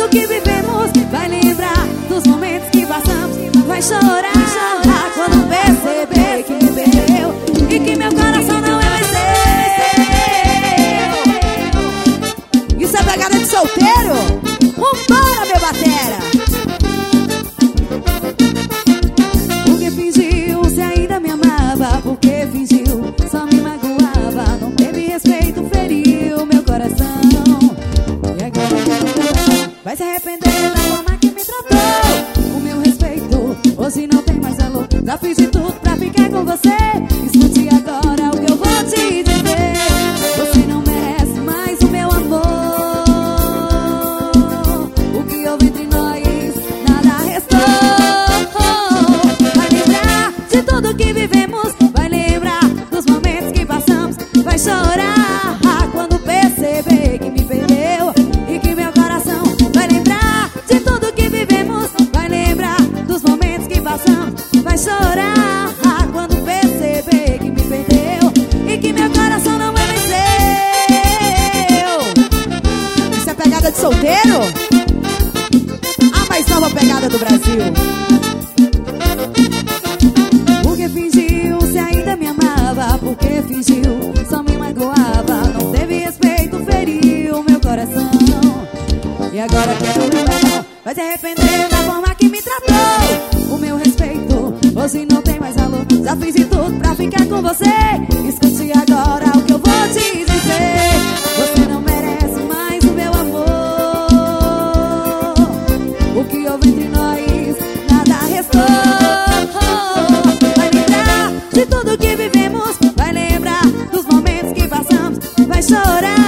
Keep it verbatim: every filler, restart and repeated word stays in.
tudo que vivemos, vai lembrar dos momentos que passamos, vai chorar, chorar quando perceber que me perdeu e que meu coração não é mais seu. Isso é pegada de solteiro? Vambora, meu batera! Porque fingiu, se ainda me amava, porque fingiu, só me magoava, não teve respeito, feriu meu coração. E agora vai se arrepender da forma que me tratou. O meu respeito hoje não tem mais valor. Já fiz de tudo pra ficar com você. Escute agora o que eu vou te dizer. Você não merece mais o meu amor. O que houve entre nós, nada restou. Vai lembrar de tudo que vivemos, vai lembrar dos momentos que passamos, vai chorar quando perceber que me perdeu e que meu coração. Vai lembrar de tudo que vivemos, vai lembrar dos momentos que passamos, vai chorar quando perceber que me perdeu e que meu coração não é mais seu. Isso é pegada de solteiro? A mais nova pegada do Brasil. Porque fingiu, se ainda me amava, porque fingiu, só me magoava, não teve respeito, feriu meu coração. E agora quero lembrar, vai se arrepender da forma que me tratou. O meu respeito hoje não tem mais valor. Já fiz de tudo pra ficar com você. Escute agora o que eu vou te dizer. Você não merece mais o meu amor. O que houve entre nós, nada restou. Vai lembrar de tudo que vivemos, vai lembrar dos momentos que passamos, vai chorar